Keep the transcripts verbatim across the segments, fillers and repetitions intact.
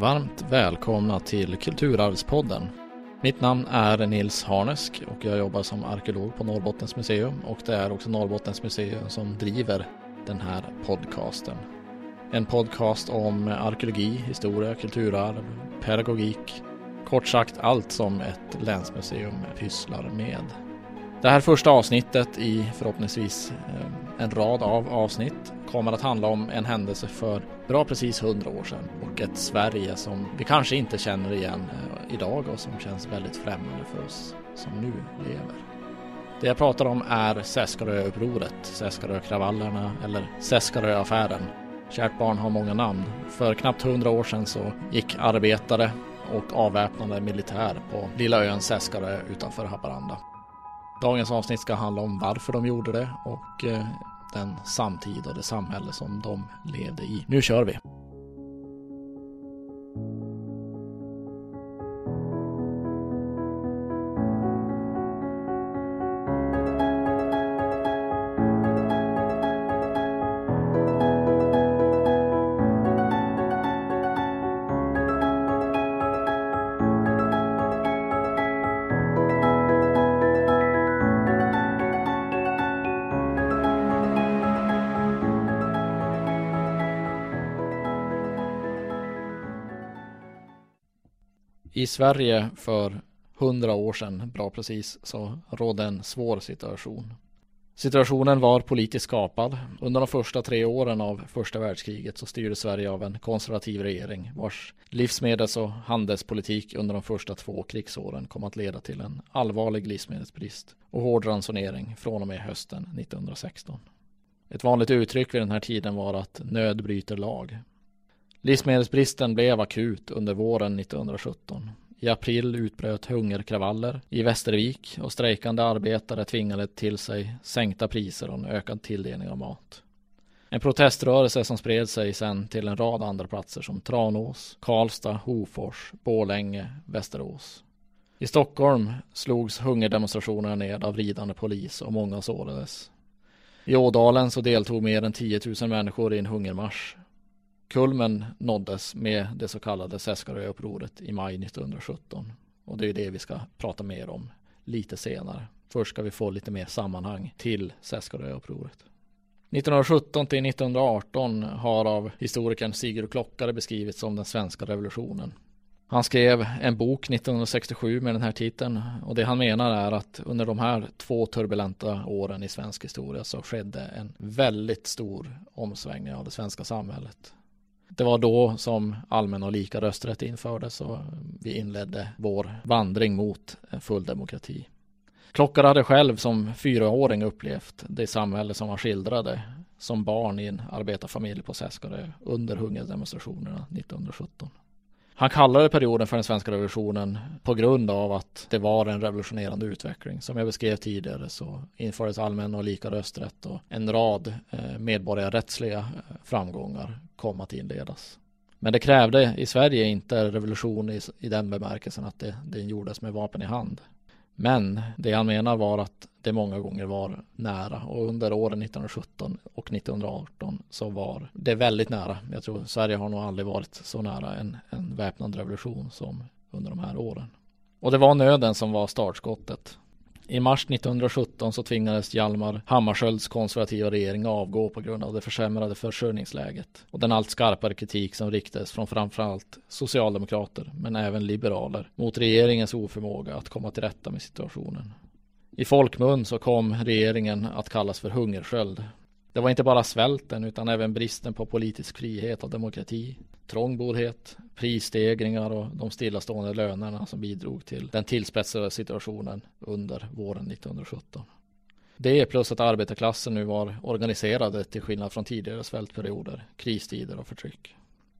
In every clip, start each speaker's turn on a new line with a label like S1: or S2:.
S1: Varmt välkomna till Kulturarvspodden. Mitt namn är Nils Harnesk och jag jobbar som arkeolog på Norrbottens museum, och det är också Norrbottens museum som driver den här podcasten. En podcast om arkeologi, historia, kulturarv, pedagogik, kort sagt allt som ett länsmuseum pysslar med. Det här första avsnittet i förhoppningsvis en rad av avsnitt kommer att handla om en händelse för bra precis hundra år sedan och ett Sverige som vi kanske inte känner igen idag och som känns väldigt främmande för oss som nu lever. Det jag pratar om är Seskaröupproret, Seskarökravallerna eller Seskaröaffären. Kärt barn har många namn. För knappt hundra år sedan så gick arbetare och avväpnade militär på lilla ön Seskarö utanför Haparanda. Dagens avsnitt ska handla om varför de gjorde det och eh, den samtid och det samhälle som de levde i. Nu kör vi! I Sverige för hundra år sedan, bra precis, så rådde en svår situation. Situationen var politiskt skapad. Under de första tre åren av första världskriget så styrde Sverige av en konservativ regering vars livsmedels- och handelspolitik under de första två krigsåren kom att leda till en allvarlig livsmedelsbrist och hård ransonering från och med hösten nittonhundrasexton. Ett vanligt uttryck vid den här tiden var att nöd bryter lag. Livsmedelsbristen blev akut under våren nittonhundrasjutton. I april utbröt hungerkravaller i Västervik och strejkande arbetare tvingade till sig sänkta priser och en ökad tilldelning av mat. En proteströrelse som spred sig sedan till en rad andra platser som Tranås, Karlstad, Hofors, Borlänge, Västerås. I Stockholm slogs hungerdemonstrationerna ned av ridande polis och många sårades. I Ådalen så deltog mer än tio tusen människor i en hungermarsch. Kulmen nåddes med det så kallade Seskaröupproret i maj nittonhundrasjutton. Och det är det vi ska prata mer om lite senare. Först ska vi få lite mer sammanhang till Seskaröupproret. nittonhundrasjutton till nittonhundraarton har av historikern Sigurd Klockare beskrivits som den svenska revolutionen. Han skrev en bok nittonhundrasextiosju med den här titeln, och det han menar är att under de här två turbulenta åren i svensk historia så skedde en väldigt stor omsvängning av det svenska samhället. Det var då som allmän och lika rösträtt infördes och vi inledde vår vandring mot full demokrati. Klockare hade själv som fyraåring upplevt det samhälle som han skildrade som barn i en arbetarfamilj på Seskarö under hungerdemonstrationerna nittonhundrasjutton. Han kallade perioden för den svenska revolutionen på grund av att det var en revolutionerande utveckling. Som jag beskrev tidigare så infördes allmän och lika rösträtt och en rad medborgarrättsliga framgångar kom att inledas. Men det krävde i Sverige inte revolution i, i den bemärkelsen att det, det gjordes med vapen i hand. Men det han menar var att det många gånger var nära, och under åren nittonhundrasjutton och nittonhundraarton så var det väldigt nära. Jag tror Sverige har nog aldrig varit så nära en, en väpnad revolution som under de här åren. Och det var nöden som var startskottet. I mars nittonhundrasjutton så tvingades Hjalmar Hammarskjölds konservativa regering avgå på grund av det försämrade försörjningsläget och den allt skarpare kritik som riktades från framförallt socialdemokrater men även liberaler mot regeringens oförmåga att komma till rätta med situationen. I folkmun så kom regeringen att kallas för hungersköld. Det var inte bara svälten utan även bristen på politisk frihet och demokrati, trångboddhet, prisstegringar och de stillastående lönerna som bidrog till den tillspetsade situationen under våren nittonhundrasjutton. Det plus att arbetarklassen nu var organiserade till skillnad från tidigare svältperioder, kristider och förtryck.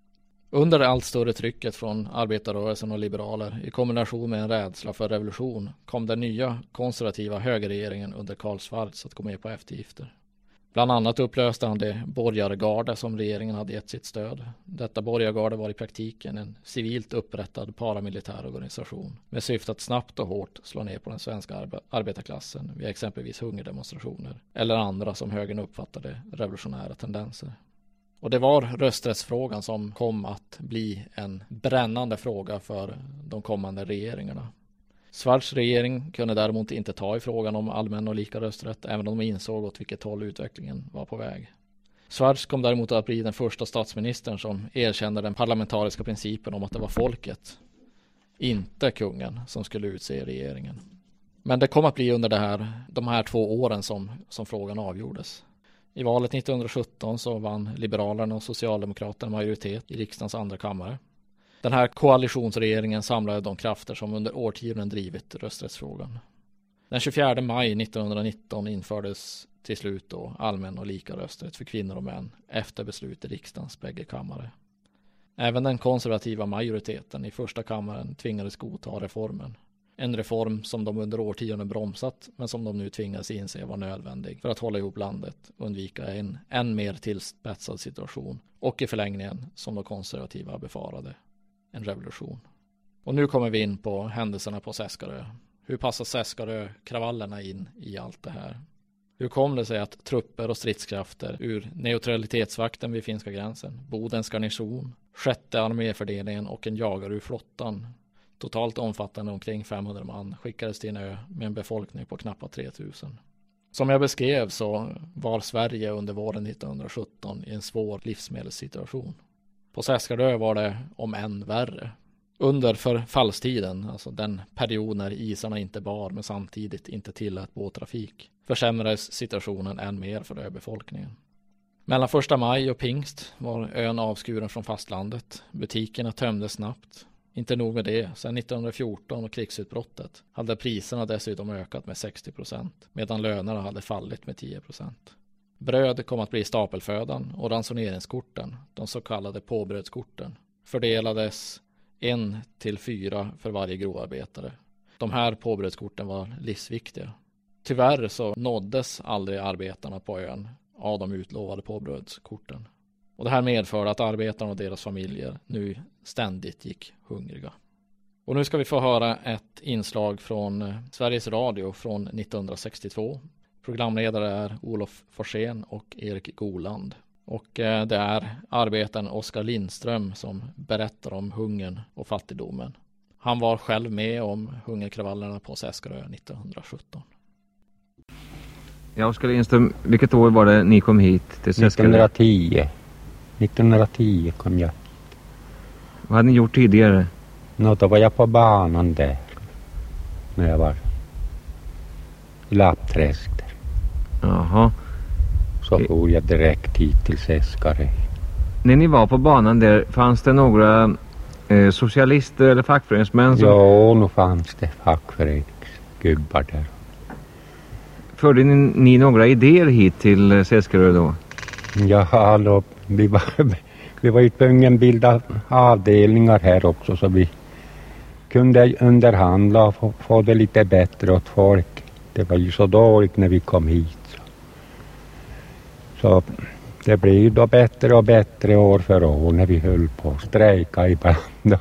S1: Under det allt större trycket från arbetarrörelsen och liberaler i kombination med en rädsla för revolution kom den nya konservativa högerregeringen under Karl Schwarz att gå med på eftergifter. Bland annat upplöste han det borgargarde som regeringen hade gett sitt stöd. Detta borgargarde var i praktiken en civilt upprättad paramilitär organisation med syfte att snabbt och hårt slå ner på den svenska arbe- arbetarklassen vid exempelvis hungerdemonstrationer eller andra som högern uppfattade revolutionära tendenser. Och det var rösträttsfrågan som kom att bli en brännande fråga för de kommande regeringarna. Svarts regering kunde däremot inte ta i frågan om allmän och lika rösträtt, även om de insåg åt vilket håll utvecklingen var på väg. Svarts kom däremot att bli den första statsministern som erkände den parlamentariska principen om att det var folket, inte kungen, som skulle utse regeringen. Men det kom att bli under det här, de här två åren som, som frågan avgjordes. I valet nittonhundrasjutton så vann Liberalerna och Socialdemokraterna majoritet i riksdagens andra kammare. Den här koalitionsregeringen samlade de krafter som under årtionden drivit rösträttsfrågan. Den tjugofjärde maj nittonhundranitton infördes till slut då allmän och lika rösträtt för kvinnor och män efter beslut i riksdagens bägge kammare. Även den konservativa majoriteten i första kammaren tvingades godta reformen. En reform som de under årtionden bromsat, men som de nu tvingades inse var nödvändig för att hålla ihop landet och undvika en än mer tillspetsad situation och i förlängningen, som de konservativa befarade, en revolution. Och nu kommer vi in på händelserna på Seskarö. Hur passar Seskarö-kravallerna in i allt det här? Hur kom det sig att trupper och stridskrafter ur neutralitetsvakten vid finska gränsen, Bodens garnison, sjätte arméfördelningen och en jagare ur flottan, totalt omfattande omkring femhundra man, skickades till en ö med en befolkning på knappt tre tusen. Som jag beskrev så var Sverige under våren nittonhundrasjutton i en svår livsmedelssituation. På Seskarö var det om än värre. Under förfallstiden, alltså den period när isarna inte bar men samtidigt inte tillät båttrafik, försämrades situationen än mer för öbefolkningen. Mellan första maj och pingst var ön avskuren från fastlandet. Butikerna tömdes snabbt. Inte nog med det, sedan nittonhundrafjorton och krigsutbrottet hade priserna dessutom ökat med sextio procent, medan lönerna hade fallit med tio procent. Bröd kom att bli stapelfödan och ransoneringskorten, de så kallade påbrödskorten, fördelades en till fyra för varje grovarbetare. De här påbrödskorten var livsviktiga. Tyvärr så nåddes aldrig arbetarna på ön av de utlovade påbrödskorten. Och det här medförde att arbetarna och deras familjer nu ständigt gick hungriga. Och nu ska vi få höra ett inslag från Sveriges Radio från nittonhundrasextiotvå. Programledare är Olof Forsén och Erik Goland. Och det är arbetaren Oskar Lindström som berättar om hungern och fattigdomen. Han var själv med om hungerkravallerna på Seskarö nittonhundrasjutton.
S2: Ja, Oskar Lindström, vilket år var det ni kom hit till Seskarö?
S3: nittonhundratio. nittonhundratio kom jag.
S2: Vad hade ni gjort tidigare?
S3: Nå, då var jag på banan där. När jag var i Lappträsk där.
S2: Jaha.
S3: Så for jag direkt hit till Seskarö.
S2: När ni var på banan där, fanns det några eh, socialister eller fackföreningsmän? Som...
S3: Ja, nu fanns det fackföreningsgubbar där.
S2: Förde ni, ni några idéer hit till Seskarö då?
S3: Ja, då, vi var, vi var ju tvungen bilda avdelningar här också, så vi kunde underhandla och få, få det lite bättre åt folk. Det var ju så dåligt när vi kom hit. Så, så det blev ju då bättre och bättre år för år när vi höll på att strejka ibland.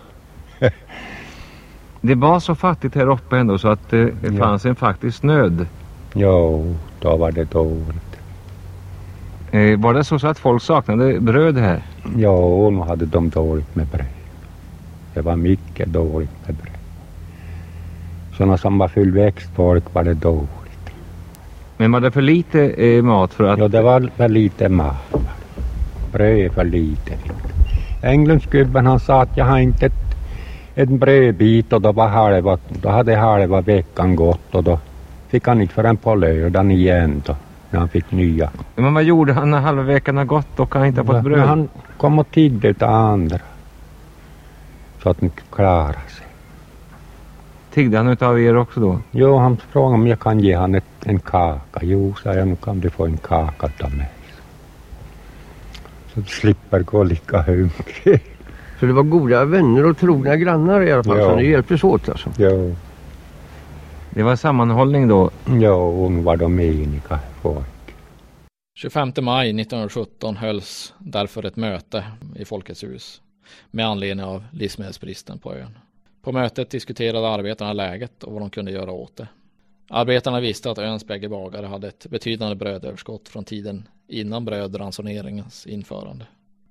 S2: Det var så fattigt här uppe ändå så att det ja. fanns en faktisk nöd.
S3: Jo, då var det dåligt.
S2: Eh, var det så, så att folk saknade bröd här?
S3: Ja, nu hade de dåligt med bröd. Det var mycket dåligt med bröd. Sådana som var fullväxt folk var det dåligt.
S2: Men var det för lite eh, mat för att...
S3: Ja, det var för lite mat. Bröd för lite. Englandsgubben han sa att jag har inte ett, en brödbit och då, var halva, då hade halva veckan gått och då fick han inte förrän på lördagen igen då, när han fick nya.
S2: Men vad gjorde han när halva veckan har gått och han inte fått bröd?
S3: Men han kom och tiggde utav andra. Så att han klarade sig.
S2: Tiggde han utav er också då?
S3: Jo, han frågade om jag kan ge han ett, en kaka. Jo, sa jag, nu kan du få en kaka av mig. Så du slipper gå lika hungrig.
S4: Så det var goda vänner och trogna grannar i alla fall,
S3: ja.
S4: Så ni hjälptes åt alltså?
S3: Jo.
S2: Det var sammanhållning då?
S3: Ja, och nu var de eniga folk.
S1: tjugofemte maj nittonhundrasjutton hölls därför ett möte i Folkets hus med anledning av livsmedelsbristen på ön. På mötet diskuterade arbetarna läget och vad de kunde göra åt det. Arbetarna visste att öns bägge bagare hade ett betydande brödöverskott från tiden innan brödransoneringens införande.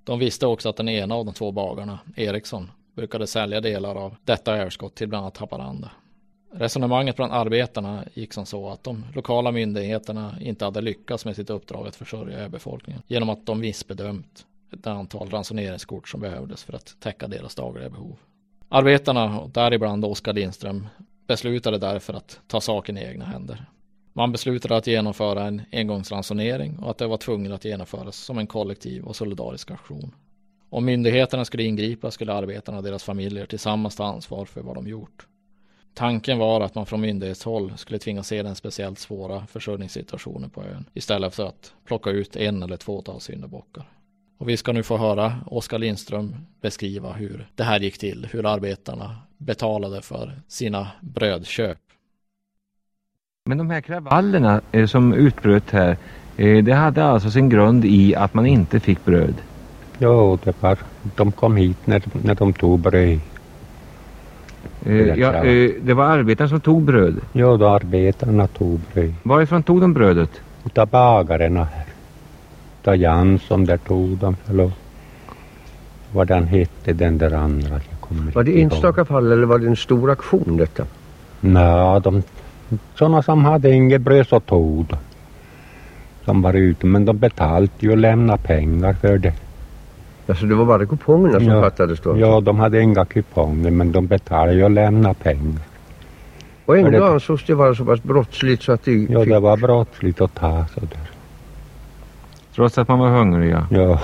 S1: De visste också att den ena av de två bagarna, Eriksson, brukade sälja delar av detta överskott till bland annat Haparanda. Resonemanget bland arbetarna gick som så att de lokala myndigheterna inte hade lyckats med sitt uppdrag att försörja öbefolkningen genom att de missbedömt ett antal ransoneringskort som behövdes för att täcka deras dagliga behov. Arbetarna, och däribland Oskar Lindström, beslutade därför att ta saken i egna händer. Man beslutade att genomföra en engångsransonering och att det var tvunget att genomföras som en kollektiv och solidarisk aktion. Om myndigheterna skulle ingripa skulle arbetarna och deras familjer tillsammans ta ansvar för vad de gjort. Tanken var att man från myndighetshåll skulle tvinga se den speciellt svåra försörjningssituationen på ön istället för att plocka ut en eller tvåtal syndabockar. Och vi ska nu få höra Oskar Lindström beskriva hur det här gick till, hur arbetarna betalade för sina brödköp.
S2: Men de här kravallerna eh, som utbröt här, eh, det hade alltså sin grund i att man inte fick bröd?
S3: Jo, det var, de kom hit när, när de tog bröd.
S2: Eh, ja, eh, det var arbetarna som tog bröd?
S3: Jo, då arbetarna tog bröd.
S2: Varifrån tog de brödet?
S3: Utav bagarna här. Utav Jansson där tog de, förlåt. Vad den hette, den där andra.
S4: Var det enstaka fall eller var det en stor aktion detta?
S3: Nej, de, sådana som hade inget bröd så tog de. Som var ute, men de betalade ju och lämnade pengar för det.
S4: Alltså det var bara kupongerna som
S3: ja.
S4: fattades då?
S3: Ja, de hade inga kuponger, men de betalade ju och lämnade pengar.
S4: Och ändå det, ansågs det vara så pass brottsligt så att det...
S3: Ja, fick... det var brottsligt att ta sådär.
S2: Trots att man var hungrig, ja.
S3: Ja.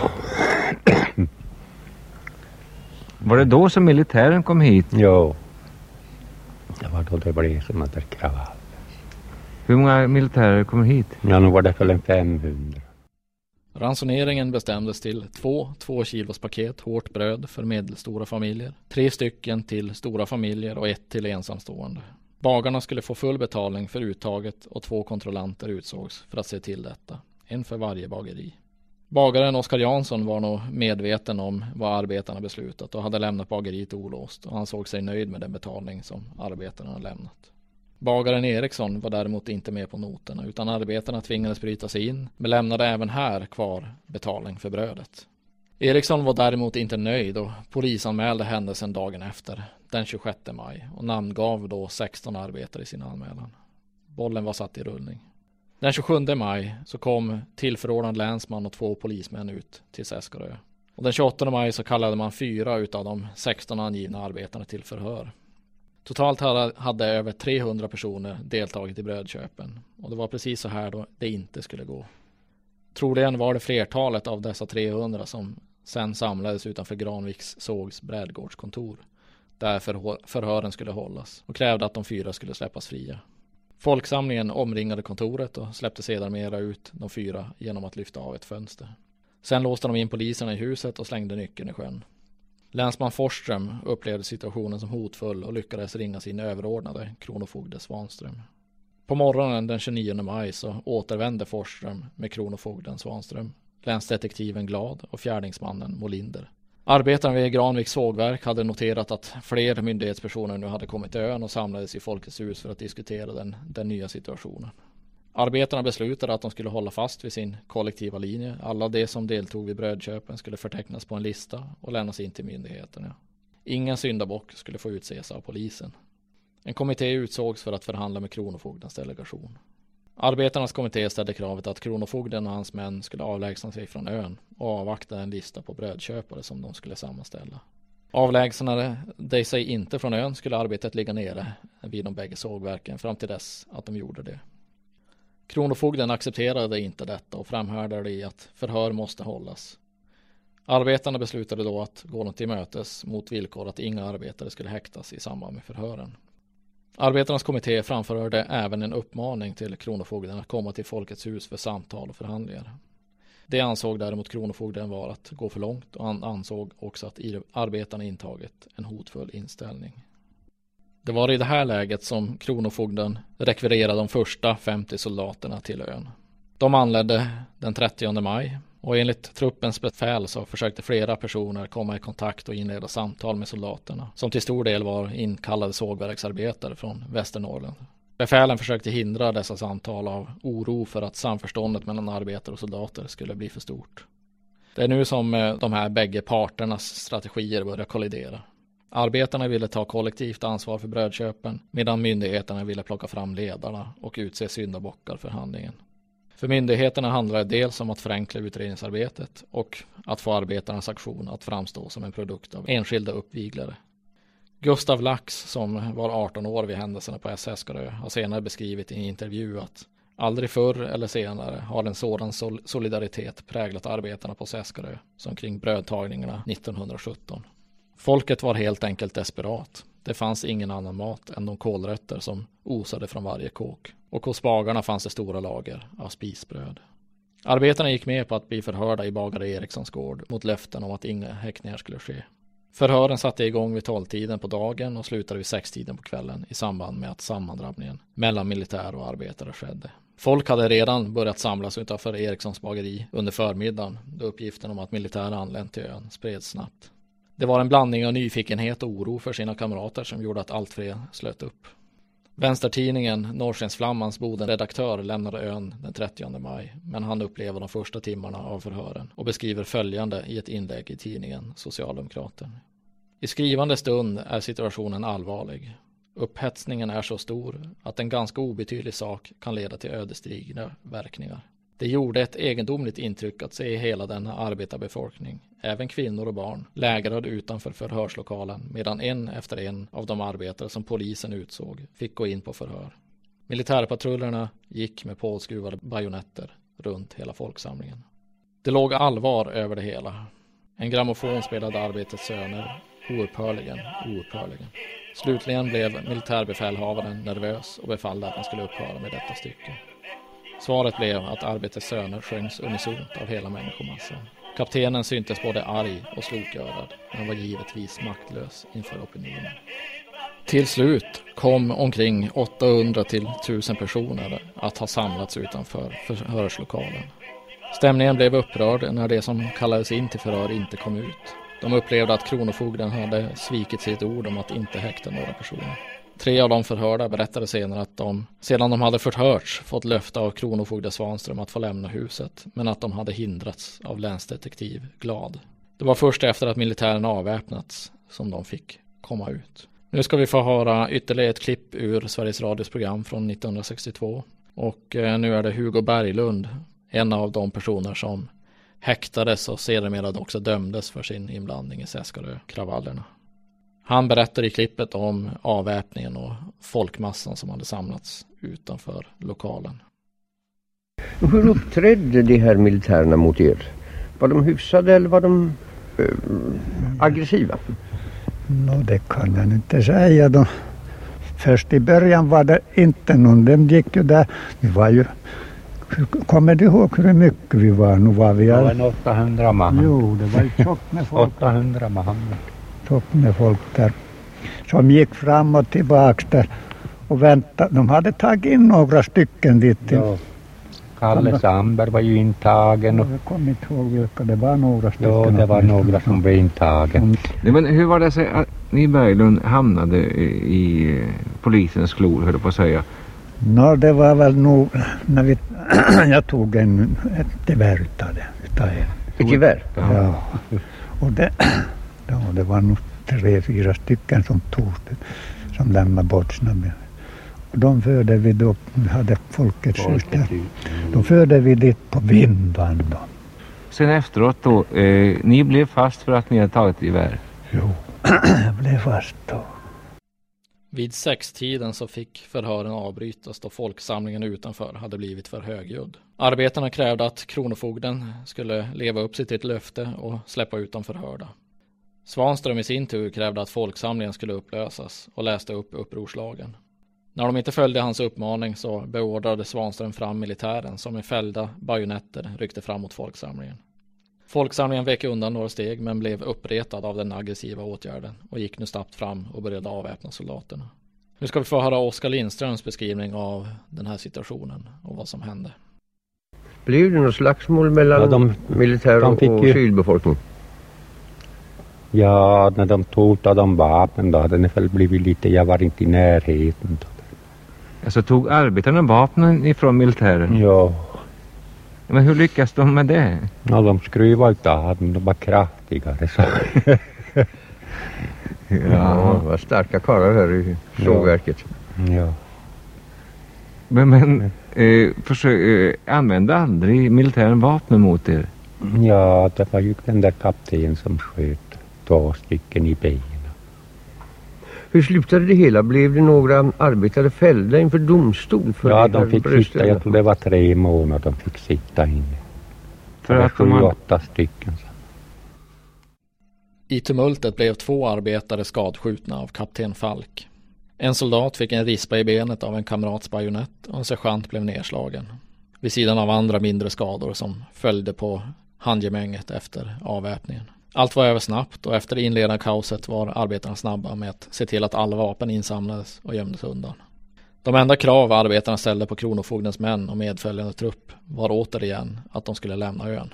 S2: Var det då som militären kom hit?
S3: Ja. Det var då det blev sådana där kravall.
S2: Hur många militärer kom hit?
S3: Ja, nu var det för en femhundra.
S1: Ransoneringen bestämdes till två två kilos paket hårt bröd för medelstora familjer, tre stycken till stora familjer och ett till ensamstående. Bagarna skulle få full betalning för uttaget och två kontrollanter utsågs för att se till detta, en för varje bageri. Bagaren Oskar Jansson var nog medveten om vad arbetarna beslutat och hade lämnat bageriet olåst, och han såg sig nöjd med den betalning som arbetarna lämnat. Bagaren Eriksson var däremot inte med på noterna, utan arbetarna tvingades bryta sig in, men lämnade även här kvar betalning för brödet. Eriksson var däremot inte nöjd och polisanmälde händelsen dagen efter, den tjugosjätte maj, och namngav då sexton arbetare i sin anmälan. Bollen var satt i rullning. Den tjugosjunde maj så kom tillförordnad länsman och två polismän ut till Seskarö. Och den tjugoåttonde maj så kallade man fyra utav de sexton angivna arbetarna till förhör. Totalt hade över trehundra personer deltagit i brödköpen, och det var precis så här då det inte skulle gå. Troligen var det flertalet av dessa trehundra som sen samlades utanför Granviks sågs brädgårdskontor, där förhören skulle hållas, och krävde att de fyra skulle släppas fria. Folksamlingen omringade kontoret och släppte sedan mera ut de fyra genom att lyfta av ett fönster. Sen låste de in poliserna i huset och slängde nyckeln i sjön. Länsman Forsström upplevde situationen som hotfull och lyckades ringa sin överordnade, kronofogde Svanström. På morgonen den tjugonionde maj så återvände Forsström med kronofogden Svanström, länsdetektiven Glad och fjärdingsmannen Molinder. Arbetarna vid Granviks sågverk hade noterat att fler myndighetspersoner nu hade kommit till ön och samlades i Folkets hus för att diskutera den, den nya situationen. Arbetarna beslutade att de skulle hålla fast vid sin kollektiva linje. Alla de som deltog vid brödköpen skulle förtecknas på en lista och lämnas in till myndigheterna. Ingen syndabock skulle få utses av polisen. En kommitté utsågs för att förhandla med kronofogdens delegation. Arbetarnas kommitté ställde kravet att kronofogden och hans män skulle avlägsna sig från ön och avvakta en lista på brödköpare som de skulle sammanställa. Avlägsnade de sig inte från ön skulle arbetet ligga nere vid de bägge sågverken fram till dess att de gjorde det. Kronofogden accepterade inte detta och framhärdade i att förhör måste hållas. Arbetarna beslutade då att gå dem till mötes mot villkor att inga arbetare skulle häktas i samband med förhören. Arbetarnas kommitté framförde även en uppmaning till kronofogden att komma till Folkets hus för samtal och förhandlingar. Det ansåg däremot kronofogden var att gå för långt, och han ansåg också att arbetarna intagit en hotfull inställning. Det var i det här läget som kronofogden rekvirerade de första femtio soldaterna till ön. De anlände den trettionde maj, och enligt truppens befäl så försökte flera personer komma i kontakt och inleda samtal med soldaterna, som till stor del var inkallade sågverksarbetare från Västernorrland. Befälen försökte hindra dessa samtal av oro för att samförståndet mellan arbetare och soldater skulle bli för stort. Det är nu som de här bägge parternas strategier börjar kollidera. Arbetarna ville ta kollektivt ansvar för brödköpen medan myndigheterna ville plocka fram ledarna och utse syndabockar för handlingen. För myndigheterna handlar det dels om att förenkla utredningsarbetet och att få arbetarnas aktion att framstå som en produkt av enskilda uppviglare. Gustav Lax, som var arton år vid händelserna på Seskarö, har senare beskrivit i en intervju att aldrig förr eller senare har en sådan sol- solidaritet präglat arbetarna på Seskarö som kring brödtagningarna nittonhundrasjutton. Folket var helt enkelt desperat. Det fanns ingen annan mat än de kålrötter som osade från varje kåk. Och hos bagarna fanns det stora lager av spisbröd. Arbetarna gick med på att bli förhörda i bagare Erikssons gård mot löften om att inga häktningar skulle ske. Förhören satte igång vid tolvtiden på dagen och slutade vid sextiden på kvällen i samband med att sammandrabbningen mellan militär och arbetare skedde. Folk hade redan börjat samlas utanför Erikssons bageri under förmiddagen då uppgiften om att militär anlänt till ön spreds snabbt. Det var en blandning av nyfikenhet och oro för sina kamrater som gjorde att allt fler slöt upp. Vänstertidningen Norrskensflammans Boden-redaktör lämnade ön den trettionde maj, men han upplever de första timmarna av förhören och beskriver följande i ett inlägg i tidningen Socialdemokraten. I skrivande stund är situationen allvarlig. Upphetsningen är så stor att en ganska obetydlig sak kan leda till ödesdigra verkningar. Det gjorde ett egendomligt intryck att se hela denna arbetarbefolkning, även kvinnor och barn, lägrade utanför förhörslokalen medan en efter en av de arbetare som polisen utsåg fick gå in på förhör. Militärpatrullerna gick med påskruvade bajonetter runt hela folksamlingen. Det låg allvar över det hela. En grammofon spelade Arbetets söner, oupphörligen, oupphörligen. Slutligen blev militärbefälhavaren nervös och befallde att han skulle upphöra med detta stycke. Svaret blev att Arbetets söner sjöngs unisont av hela människomassan. Kaptenen syntes både arg och slokörad, men var givetvis maktlös inför opinionen. Till slut kom omkring åttahundra till tusen personer att ha samlats utanför förhörslokalen. Stämningen blev upprörd när det som kallades in till förhör inte kom ut. De upplevde att kronofogden hade svikit sitt ord om att inte häkta några personer. Tre av de förhörda berättade senare att de, sedan de hade förhörts, fått löfte av kronofogde Svanström att få lämna huset, men att de hade hindrats av länsdetektiv Glad. Det var först efter att militären avväpnats som de fick komma ut. Nu ska vi få höra ytterligare ett klipp ur Sveriges Radios program från nittonhundrasextiotvå. Och nu är det Hugo Berglund, en av de personer som häktades och sedermera också dömdes för sin inblandning i Seskarö-kravallerna. Han berättar i klippet om avväpningen och folkmassan som hade samlats utanför lokalen.
S4: Hur uppträdde de här militärerna mot er? Var de hyfsade eller var de äh, aggressiva?
S5: No, det kan jag inte säga. De, först i början var det inte någon. De gick ju där. Vi var ju... Kommer du ihåg hur mycket vi var? Nu var vi...
S3: Det var en åttahundra man.
S5: Jo, det var ju tjockt med folk.
S3: åttahundra man.
S5: Tjockt med folk där. Som gick fram och tillbaka där. Och väntade. De hade tagit in några stycken dit till...
S3: Ja. Kalle Sandberg var ju intagen. Och...
S5: Jag kommer inte ihåg vilka. Det var några stycken.
S3: Ja, det var några som var intagen.
S2: Nej, men hur var det så att ni Berglund hamnade i, i polisens klor, höll jag på att säga?
S5: Nå, det var väl nog när vi, jag tog en, ett gevär utav det. Utav det.
S4: Ett gevär?
S5: Ja. ja. Och det, ja, det var nog tre, fyra stycken som tog det, som lämnade bort sina. Och de förde vi då, vi hade Folkets hus där. Då förde vi dit på Vindan då.
S2: Sen efteråt då, eh, ni blev fast för att ni hade tagit gevär?
S5: Jo, jag blev fast då.
S1: Vid sextiden så fick förhören avbrytas då folksamlingen utanför hade blivit för högljudd. Arbetarna krävde att kronofogden skulle leva upp sitt löfte och släppa ut de förhörda. Svanström i sin tur krävde att folksamlingen skulle upplösas och läste upp upprorslagen. När de inte följde hans uppmaning så beordrade Svanström fram militären som med fällda bajonetter ryckte fram mot folksamlingen. Folksamlingen vek undan några steg men blev uppretad av den aggressiva åtgärden och gick nu snabbt fram och började avväpna soldaterna. Nu ska vi få höra Oskar Lindströms beskrivning av den här situationen och vad som hände.
S4: Blev det något slagsmål mellan
S3: ja, de,
S4: militär
S3: de
S4: och
S3: ju...
S4: civilbefolkning?
S3: Ja, när de tog av de vapen då hade det väl blivit lite, jag var inte i närheten då.
S2: Alltså tog arbetarna vapnen ifrån militären?
S3: Ja.
S2: Men hur lyckas de med det?
S3: Ja, de skruvar inte av, de var kraftigare. Så.
S4: Ja, ja, det var starka karlar här i sågverket.
S3: Ja.
S2: Men, men eh, försök, eh, använde aldrig militären vapen mot er?
S3: Ja, det var ju den där kapten som sköt två stycken i benen.
S4: Hur slutade det hela? Blev det några arbetare fällda inför domstol? För
S3: ja,
S4: det
S3: de fick sitta, jag tror det var tre månader de fick sitta inne. För att de hade åtta stycken. Så.
S1: I tumultet blev två arbetare skadskjutna av kapten Falk. En soldat fick en rispa i benet av en kamrats bajonett och en sergeant blev nedslagen. Vid sidan av andra mindre skador som följde på handgemänget efter avväpningen. Allt var över snabbt och efter det inledande kaoset var arbetarna snabba med att se till att alla vapen insamlades och gömdes undan. De enda krav arbetarna ställde på kronofogdens män och medföljande trupp var återigen att de skulle lämna ön.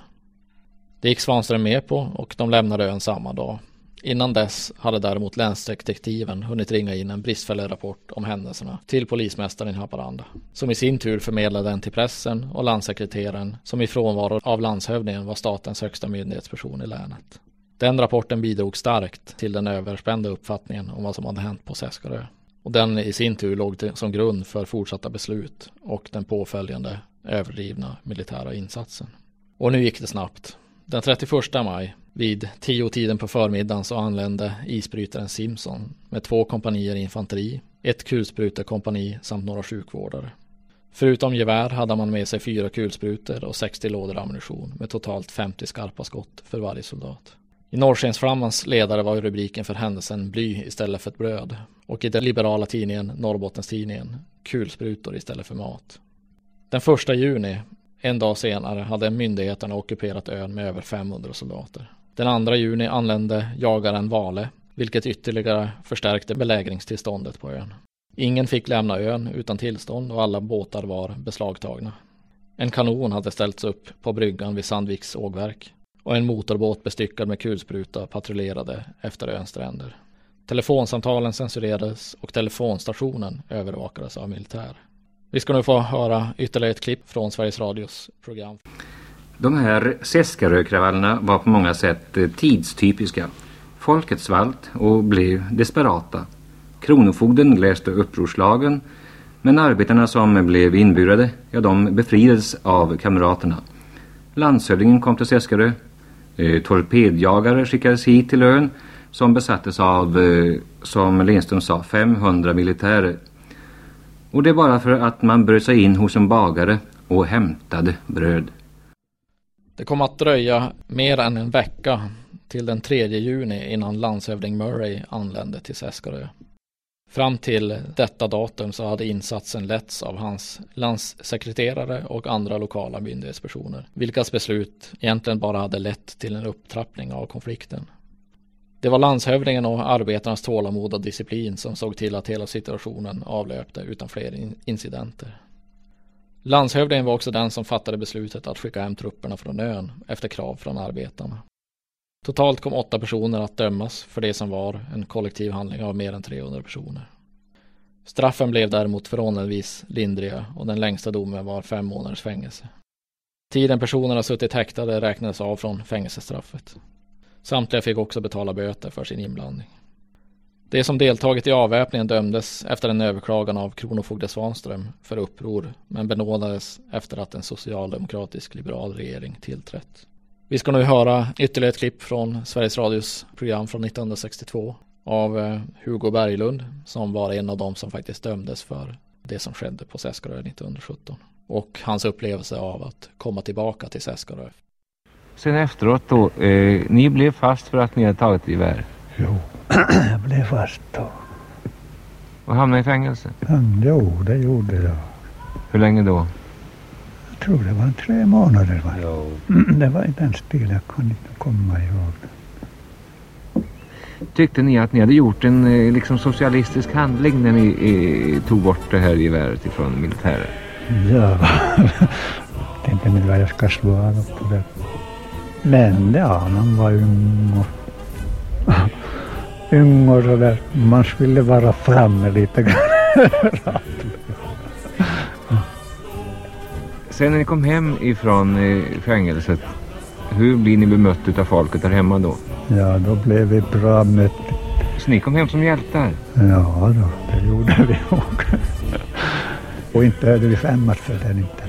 S1: Det gick Svanström med på och de lämnade ön samma dag. Innan dess hade däremot länsdetektiven hunnit ringa in en bristfällig rapport om händelserna till polismästaren i Haparanda, som i sin tur förmedlade den till pressen och landssekreteraren som i frånvaro av landshövdingen var statens högsta myndighetsperson i länet. Den rapporten bidrog starkt till den överspända uppfattningen om vad som hade hänt på Seskarö. Och den i sin tur låg till, som grund för fortsatta beslut och den påföljande överdrivna militära insatsen. Och nu gick det snabbt. Den trettioförsta maj vid tio tiden på förmiddagen så anlände isbrytaren Simpson med två kompanier infanteri, ett kulsprutekompani samt några sjukvårdare. Förutom gevär hade man med sig fyra kulsprutor och sextio lådor ammunition med totalt femtio skarpa skott för varje soldat. I Norrskensflammans ledare var rubriken för händelsen bly istället för ett bröd och i den liberala tidningen Norrbottenstidningen kulsprutor istället för mat. Den första juni, en dag senare, hade myndigheterna ockuperat ön med över femhundra soldater. Den andra juni anlände jagaren Vale, vilket ytterligare förstärkte belägringstillståndet på ön. Ingen fick lämna ön utan tillstånd och alla båtar var beslagtagna. En kanon hade ställts upp på bryggan vid Sandviks sågverk och en motorbåt bestyckad med kulspruta patrullerade efter öns stränder. Telefonsamtalen censurerades och telefonstationen övervakades av militär. Vi ska nu få höra ytterligare ett klipp från Sveriges Radios program.
S6: De här Seskarökravallerna var på många sätt tidstypiska. Folket svalt och blev desperata. Kronofogden läste upprorslagen, men arbetarna som blev inburade, ja, de befriades av kamraterna. Landshövdingen kom till Seskarö. Eh, torpedjagare skickades hit till ön som besattes av, eh, som Lindström sa, femhundra militärer. Och det är bara för att man bröt sig in hos en bagare och hämtade bröd.
S1: Det kom att dröja mer än en vecka till den tredje juni innan landshövding Murray anlände till Seskarö. Fram till detta datum så hade insatsen letts av hans landssekreterare och andra lokala myndighetspersoner, vilkas beslut egentligen bara hade lett till en upptrappning av konflikten. Det var landshövdingen och arbetarnas tålamod och disciplin som såg till att hela situationen avlöpte utan fler in- incidenter. Landshövdingen var också den som fattade beslutet att skicka hem trupperna från ön efter krav från arbetarna. Totalt kom åtta personer att dömas för det som var en kollektiv handling av mer än trehundra personer. Straffen blev däremot förhållandevis lindriga och den längsta domen var fem månaders fängelse. Tiden personerna suttit häktade räknades av från fängelsestraffet. Samtliga fick också betala böter för sin inblandning. De som deltagit i avväpningen dömdes efter en överklagan av kronofogde Svanström för uppror, men benådades efter att en socialdemokratisk liberal regering tillträtt. Vi ska nu höra ytterligare ett klipp från Sveriges Radios program från nittonhundrasextiotvå av Hugo Berglund, som var en av dem som faktiskt dömdes för det som skedde på Seskarö nittonhundrasjutton. Och hans upplevelse av att komma tillbaka till Seskarö.
S2: Sen efteråt då, eh, ni blev fast för att ni hade tagit gevär?
S5: Jo, jag blev fast då.
S2: Och hamnade i fängelse?
S5: Ja, jo, det gjorde jag.
S2: Hur länge då?
S5: Jag tror det var tre månader. Va?
S3: Jo.
S5: Det var i den stilen, jag kan inte komma ihåg.
S2: Tyckte ni att ni hade gjort en eh, liksom socialistisk handling när ni eh, tog bort det här geväret ifrån militären?
S5: Ja, jag tänkte inte vad jag ska svara på det. Men ja, man var ung och, ung och så där. Man skulle vara framme lite grann.
S2: Sen när ni kom hem ifrån eh, fängelset, hur blir ni bemött av folket där hemma då?
S5: Ja, då blev vi bra mött.
S2: Så ni kom hem som hjältar?
S5: Ja då, det gjorde vi också. Och inte hade vi skämmat för den inte.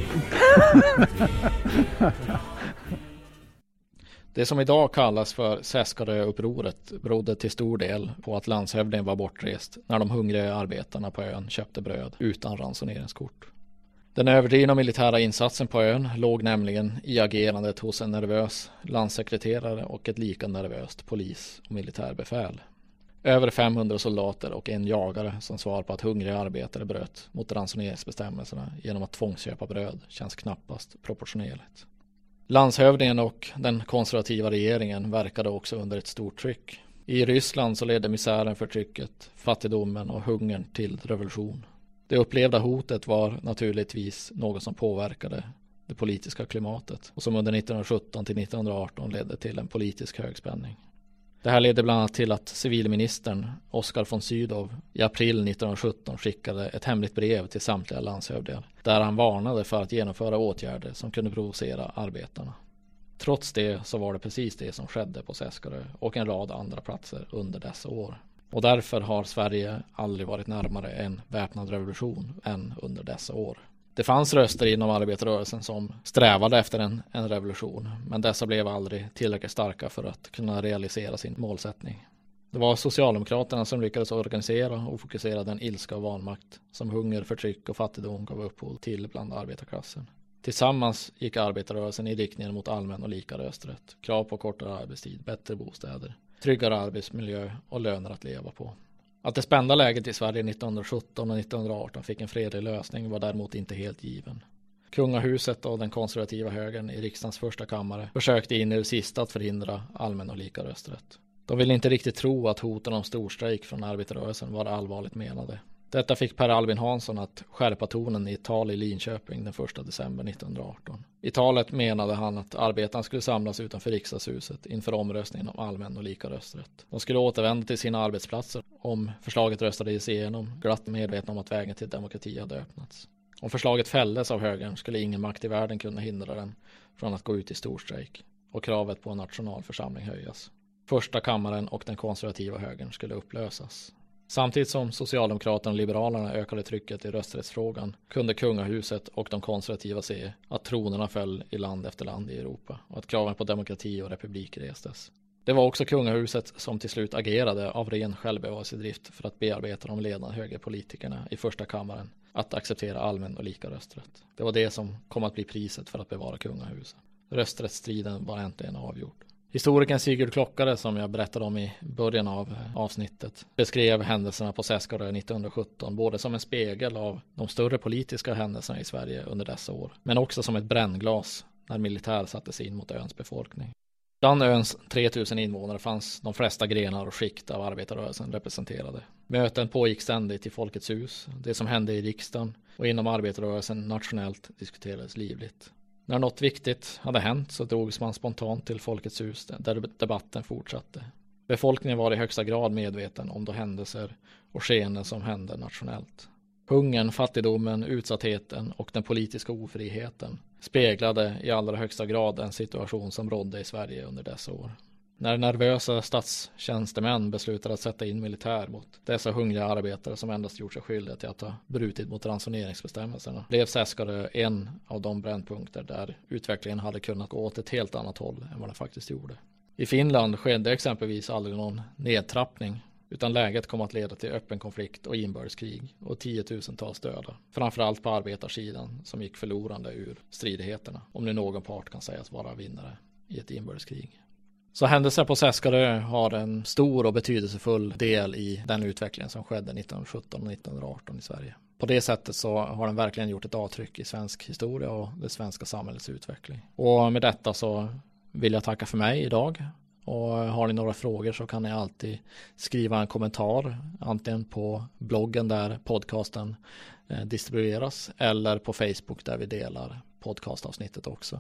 S1: Det som idag kallas för Seskaröupproret berodde till stor del på att landshövdingen var bortrest när de hungriga arbetarna på ön köpte bröd utan ransoneringskort. Den överdrivna militära insatsen på ön låg nämligen i agerandet hos en nervös landssekreterare och ett lika nervöst polis- och militärbefäl. Över femhundra soldater och en jagare som svar på att hungriga arbetare bröt mot ransoneringsbestämmelserna genom att tvångsköpa bröd känns knappast proportionerligt. Landshövdingen och den konservativa regeringen verkade också under ett stort tryck. I Ryssland så ledde misären, förtrycket, fattigdomen och hungern till revolution. Det upplevda hotet var naturligtvis något som påverkade det politiska klimatet och som under nittonhundrasjutton till nittonhundraarton ledde till en politisk högspänning. Det här ledde bland annat till att civilministern Oskar von Sydow i april nittonhundrasjutton skickade ett hemligt brev till samtliga landshövdingar där han varnade för att genomföra åtgärder som kunde provocera arbetarna. Trots det så var det precis det som skedde på Seskarö och en rad andra platser under dessa år. Och därför har Sverige aldrig varit närmare en väpnad revolution än under dessa år. Det fanns röster inom arbetarrörelsen som strävade efter en, en revolution, men dessa blev aldrig tillräckligt starka för att kunna realisera sin målsättning. Det var Socialdemokraterna som lyckades organisera och fokusera den ilska och vanmakt som hunger, förtryck och fattigdom gav upphov till bland arbetarklassen. Tillsammans gick arbetarrörelsen i riktningen mot allmän och lika rösträtt, krav på kortare arbetstid, bättre bostäder, tryggare arbetsmiljö och löner att leva på. Att det spända läget i Sverige nittonhundrasjutton och nittonhundraarton fick en fredlig lösning var däremot inte helt given. Kungahuset och den konservativa högern i riksdagens första kammare försökte in i det sista att förhindra allmän och lika rösträtt. De ville inte riktigt tro att hoten om storstrejk från arbetarrörelsen var allvarligt menade. Detta fick Per Albin Hansson att skärpa tonen i ett tal i Linköping den första december nittonhundraarton. I talet menade han att arbetarna skulle samlas utanför riksdagshuset inför omröstningen om allmän och lika rösträtt. De skulle återvända till sina arbetsplatser om förslaget röstades igenom, glatt medvetna om att vägen till demokrati hade öppnats. Om förslaget fälldes av högern skulle ingen makt i världen kunna hindra den från att gå ut i storstrejk och kravet på en nationalförsamling höjas. Första kammaren och den konservativa högern skulle upplösas. Samtidigt som Socialdemokraterna och Liberalerna ökade trycket i rösträttsfrågan kunde kungahuset och de konservativa se att tronerna föll i land efter land i Europa och att kraven på demokrati och republik restes. Det var också kungahuset som till slut agerade av ren självbevarelsedrift för att bearbeta de ledande högerpolitikerna i första kammaren att acceptera allmän och lika rösträtt. Det var det som kom att bli priset för att bevara kungahuset. Rösträttsstriden var äntligen avgjord. Historikern Sigurd Klockare, som jag berättade om i början av avsnittet, beskrev händelserna på Seskarö nittonhundrasjutton både som en spegel av de större politiska händelserna i Sverige under dessa år, men också som ett brännglas när militär sattes in mot öns befolkning. Bland öns tre tusen invånare fanns de flesta grenar och skikt av arbetarrörelsen representerade. Möten pågick ständigt i Folkets hus, det som hände i riksdagen och inom arbetarrörelsen nationellt diskuterades livligt. När något viktigt hade hänt så drogs man spontant till Folkets hus där debatten fortsatte. Befolkningen var i högsta grad medveten om de händelser och skeenden som hände nationellt. Hungern, fattigdomen, utsattheten och den politiska ofriheten speglade i allra högsta grad en situation som rådde i Sverige under dessa år. När nervösa statstjänstemän beslutade att sätta in militär mot dessa hungriga arbetare som endast gjort sig skyldiga till att ha brutit mot ransoneringsbestämmelserna blev Seskarö en av de brännpunkter där utvecklingen hade kunnat gå åt ett helt annat håll än vad det faktiskt gjorde. I Finland skedde exempelvis aldrig någon nedtrappning utan läget kom att leda till öppen konflikt och inbördeskrig och tiotusentals döda. Framförallt på arbetarsidan som gick förlorande ur stridigheterna, om nu någon part kan sägas vara vinnare i ett inbördeskrig. Så händelser på Seskarö har en stor och betydelsefull del i den utveckling som skedde nittonhundrasjutton och nittonhundraarton i Sverige. På det sättet så har den verkligen gjort ett avtryck i svensk historia och det svenska samhällets utveckling. Och med detta så vill jag tacka för mig idag. Och har ni några frågor så kan ni alltid skriva en kommentar antingen på bloggen där podcasten distribueras eller på Facebook där vi delar podcastavsnittet också.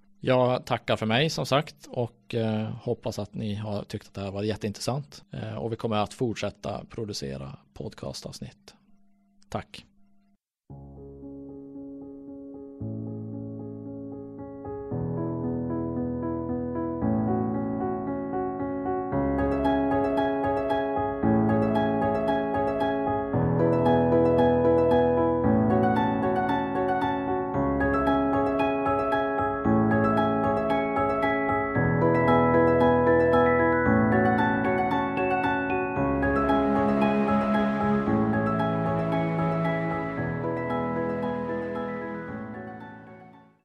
S1: Jag tackar för mig som sagt och eh, hoppas att ni har tyckt att det här var jätteintressant. Eh, och vi kommer att fortsätta producera podcastavsnitt. Tack!